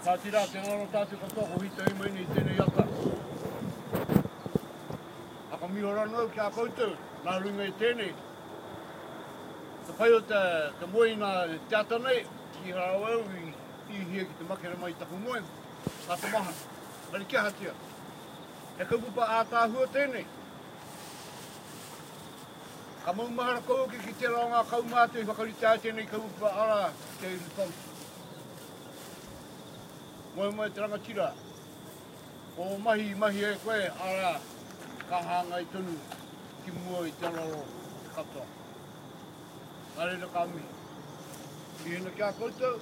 Ka tira te ngaro tātou katoa hita i mai nei tēnei ata. Aka mihora nau ki a koutou, nā runga i tēnei. Te whai o te moina te ata nei, ki harau au i hia ki te makere mai taku moe, ka te maha, mani kia hatia. E kaupupa a tāhua tēnei. Ka maumahara kouke ki te rao ngā kaumātu i whakarita ai tēnei kaupupa ara te iru tonsu. Moe moe te rangatira, o mahi e koe ara ka hanga i tonu ki mua i te raro katoa. Nā reira ka mihi. I hina kia koutou,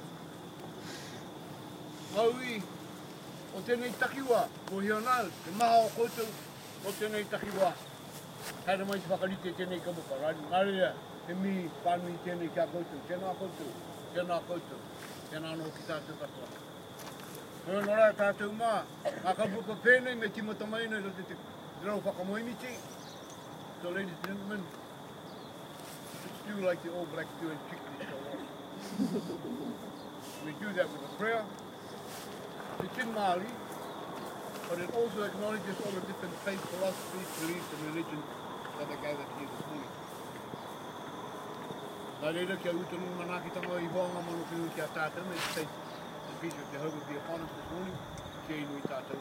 maui o tēnei takiwa, ko hia nau, te maha o koutou o tēnei takiwa. Haere mai te whakarite tēnei kamuka, nā reira, te mihi whanui tēnei kia koutou, tēnā koutou, tēnā koutou, tēnā no ki tātou katoa. Koe nō rai tātou mā, ngā kamuka pēnei me timata mai nei rote te rau whakamoimiti. So ladies and gentlemen, let's do like the All Blacks do and kick this show off. We do that with a prayer. It's in Māori, but it also acknowledges all the different faith, philosophies, beliefs and religions that are gathered here this morning. Nā reira kia utanu manakitanga I wānga manu kinu kia tātou, may the faith and peace of Jehovah be upon us this morning. Kia inui tātou.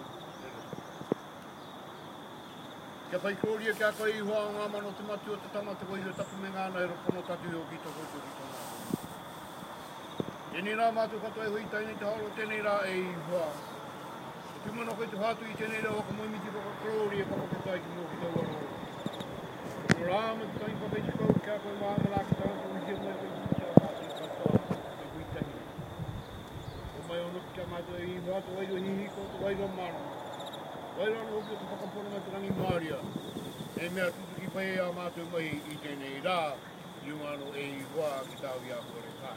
Kia whai kōria kia koe I hoa ngā mano te matu o te tamata koe I tapu me ngāna e rokono tatu o ki tō koutou ki tō ngā. Tēnei rā mātou katoa e hui tainei te haro, tēnei rā e I hoa. E tūmana koe te whātu I tēnei rā waka moimiti waka kōria whakakotai ki mō ki tō waro. Nō rā ma te tainei whakaiti kou kia koe mā mara ki tāna koe hia mai koe ki kia mātou katoa e hui tainei. O mai ono kia mātou I hoa te wairo hihi ko te wairo mara. Wairana hoki o te whakapono mai te rangi Māoria. E mea tutuki pai a mātou mai I tēnei rā, I ungano e I hoa ki tāu I a kore kai.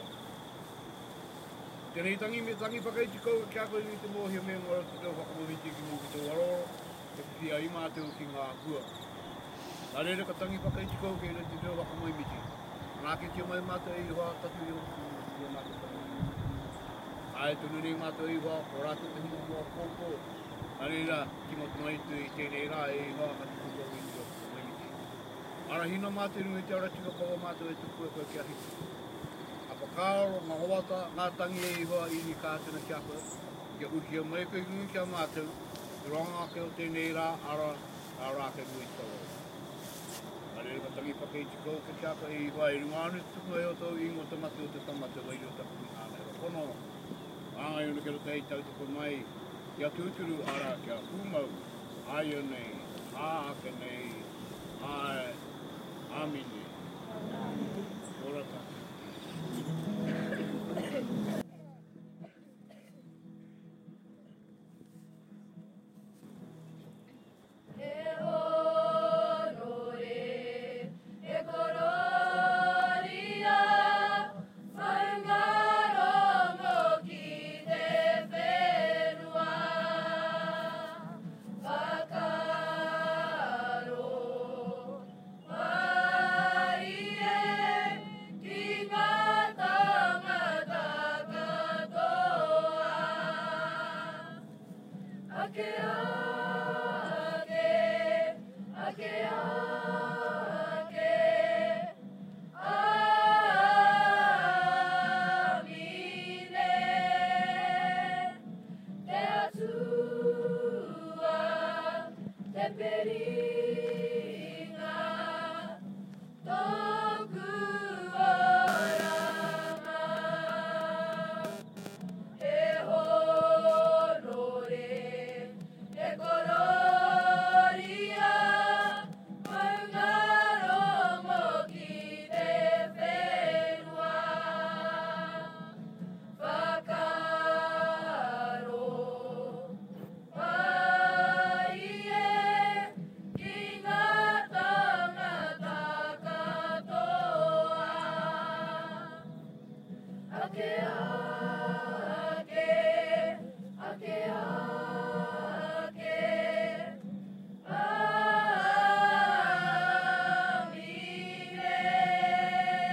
Tēnei tangi whakaiti kou kia koe ni te mōhia mea ngora te tau whakamomiti ki mō ki tō waroro, e whia I mātou ki ngā kua. Nā reira ka tangi whakaiti kou kei rei te tau whakamomiti. Nā ke tia mai mātou I hoa tatu I o mātou whakamomiti. Ai tonu nei mātou I hoa, o rātou te hinu mua kōkō. Nā reira, ki motu mai tu I tēnei rā e hoa ka te kukua I tō moimiti. Ara hina mātou rungi te ara tika pawa mātou e tuku e koe kia hiki. Apa kāro, ngā hoata, ngā tangi e hoa I ni kātuna kia koe. Kia ukia mai koe rungi kia mātou. I ronga ke o tēnei rā, ara rā ke rui tō. Nā reira ka tangi whakaiti kou ke kia koe I hoa. I runga anu tuku e o tō ingo te matu o te tamata wairi o tapu I āne. Kono, āngai unu ke rote I tau tuku mai. Kia tūturu ara kia kumau, aia nei, āaka nei, āmine. Ora tā.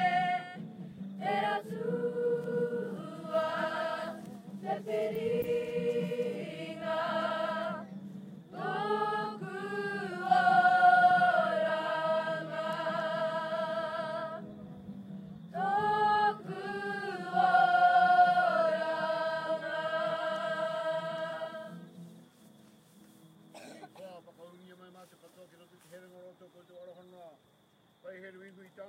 Feliz.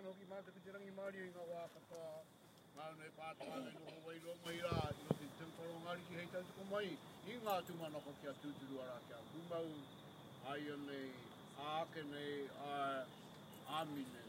no ki mata ki te rangi maari i ngā wā kapa ngā nei pātaka nei no hawai roa mai rā i no te temparo ngāri ki hei tautuko mai i ngā tumanako kia tūturu ara kia kumau ai nei āke nei āmi nei.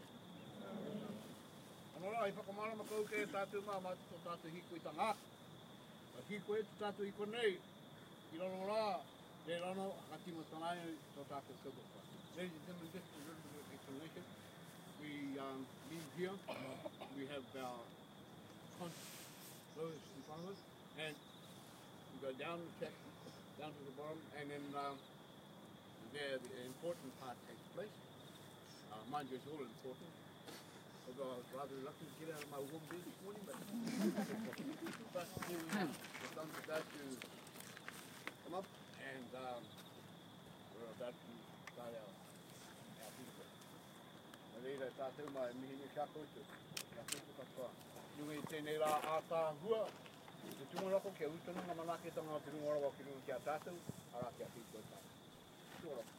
Anō rā, i whakamara makau ke tātou mā mātu tō tātou hiko i ta ngā. Hiko e tō tātou hiko nei, i rono rā, re rono, hati mo tanai tō tātou kaupapa. Ladies and gentlemen, just a little bit of explanation. We live here, we have our clothes in front of us, and we go down the track, down to the bottom, and then there the important part takes place. Mind you, it's all important. Although I was rather reluctant to get out of my warm bed this morning, but here we are. The sun's about to come up, and we're about to start our people. Reira tātou mai mihinga kia koutou. Kia koutou katoa. Nunga i tēnei rā ātā hua. Te tumarako kia utanu ngā manaketanga o te rungorawa ki runga kia tātou. Ara kia whiko tātou. Tumarako.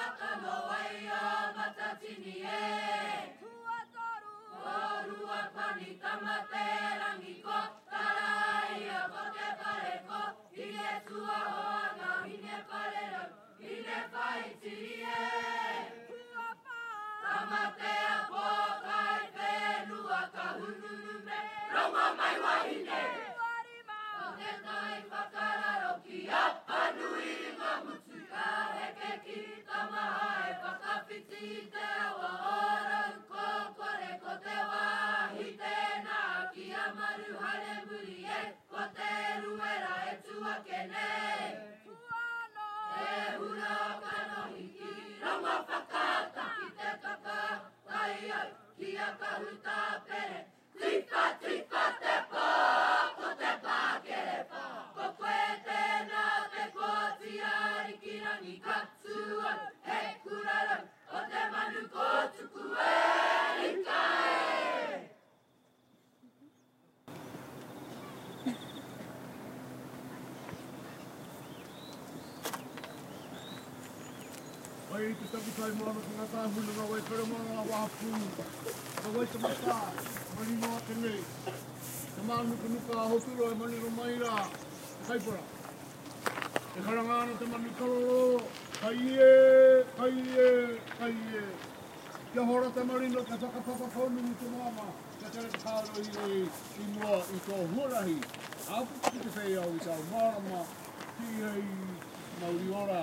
Wai te tapu kai moana ka ngata hulu na wai kare moana na wapu. Ka wai te mata, mani noa te nei. Ka maa nuka nuka hoturo e mani romaira. Kaipara. E karangana te mani karoro. Kaie, kaie, kaie. Kia hora te marino ka whakapapa konu ni te mama. Ka tere te kāro i mua i tō huarahi. Apu ki te whei au i tau marama. Ki hei mauri ora.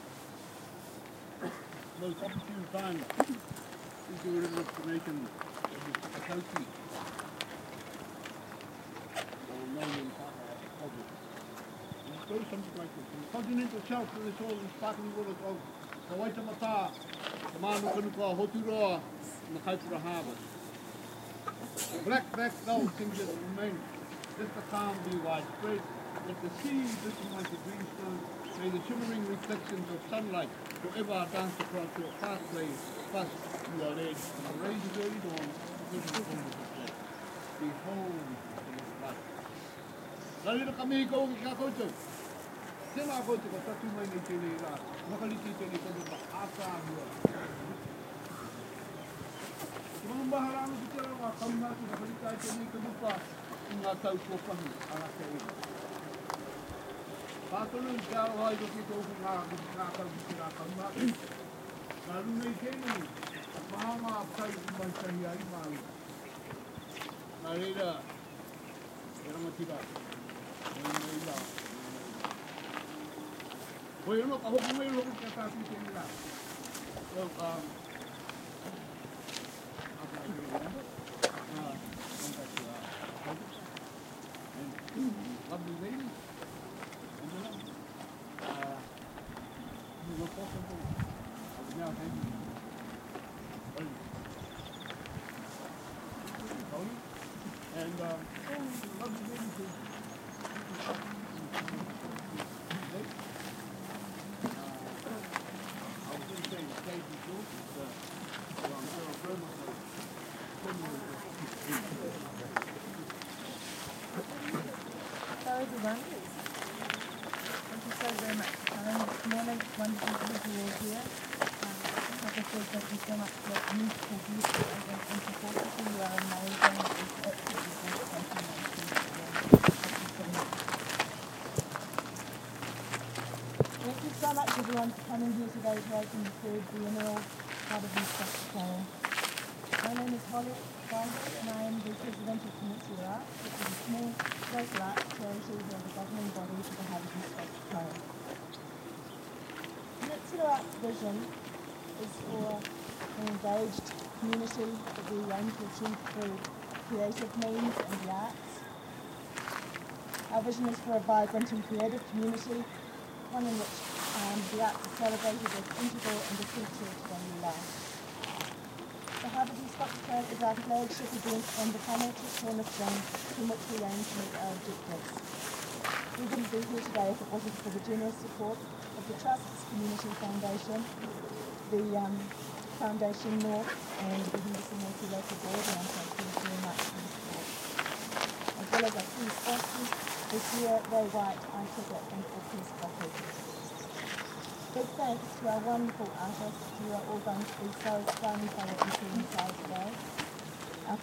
Most opportune time to do a little explanation of the Takauti. Or Northern Project. And it goes something like this. The continental shelf is all the sparkling waters of the Waitamata, the Manukanuka, Hoturoa, and the Kaipura Harbour. Black dull things that remain. Let the calm be widespread. Let the sea glisten like a greenstone. May the shimmering reflections of sunlight forever dance across your pathway. Thus you are led from the rays of early dawn to the home of the dead. Behold the light. Lalira kami ikaw ang ikakauto. Tēnā koutou ka tatu mai nei tēnei rā. Makaliti tēnei kono ka ātāhua. Te mga maharanga ki tēra wā kaunatu ka halitai tēnei ka mupa i ngā tau kōpahi ara te ora. Pātonu i kia o hai roki tōku ngā kau ki tērā kaunatu. Ngā runei tēnei, mahanga a pai i mai tahi ai māu. Ngā reira, e rangatira, e nei rā. Hoi ano ka hoku mai loko ka tātu tēnei rā. Well, lovely lady. You look awesome. I was now hanging. And lovely lady too. I was going to say Daisy George, but I'm sure I'll burn myself. So everyone, thank you so very much for coming this morning. It's wonderful to have you all here. Like I said, thank you so much for that beautiful, beautiful and supportive. You are amazing. It's absolutely great. Thank you so much. Thank you so much everyone for coming here today to open the third biennial part of New South Wales. My name is Holly Geiger and I am the President of Peninsula Arts, which is a small local arts charity who are the governing body for the Harbour New South Wales. Peninsula Arts' vision is for an engaged community that we aim to achieve through creative means and the arts. Our vision is for a vibrant and creative community, one in which the arts are celebrated as integral and essential to daily life. The Harbour New South Wales is our flagship event and the financial cornerstone from which we aim to meet our objectives. We wouldn't be here today if it wasn't for the generous support of the Trust's Community Foundation, the Foundation North and the Henderson Water Local Board, and I'm thank you very much for the support. As well as our key sponsors this year, Ray White, iTicket and Fortress Coffee. Big thanks to our wonderful artists who are all going to be so fun to see inside today. Our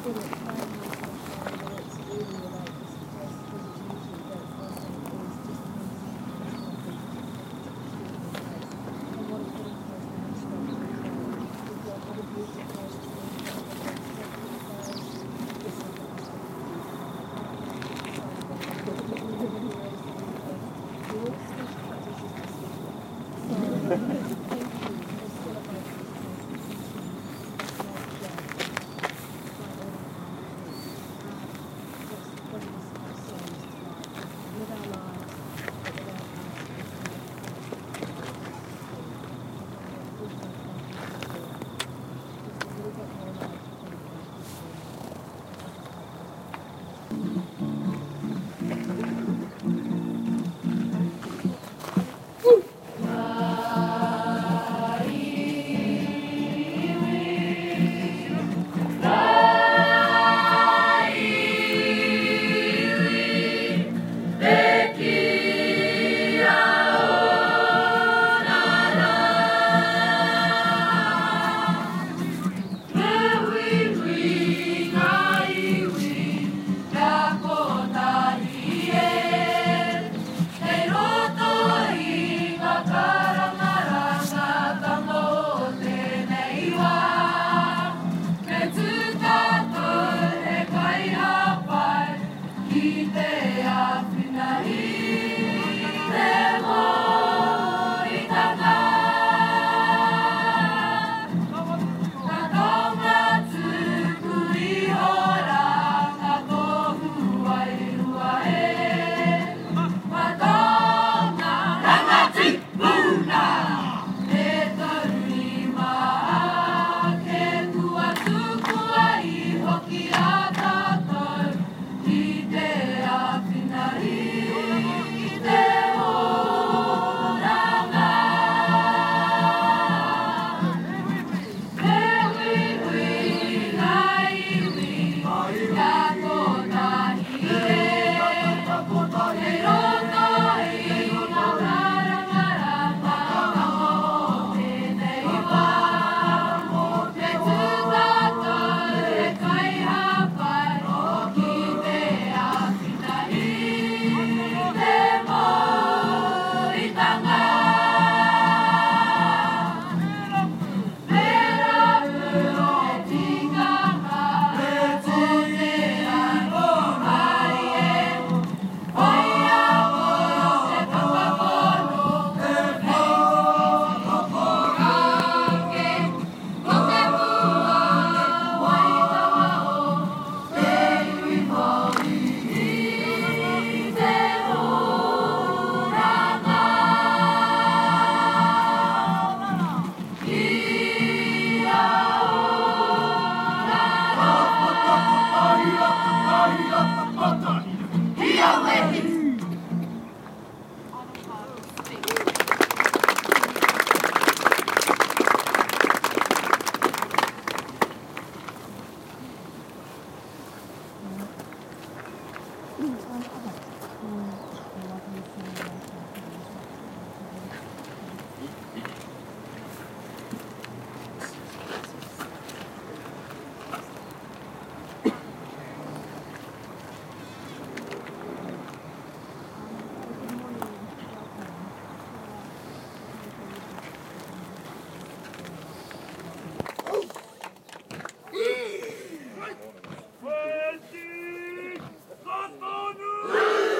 Waiting!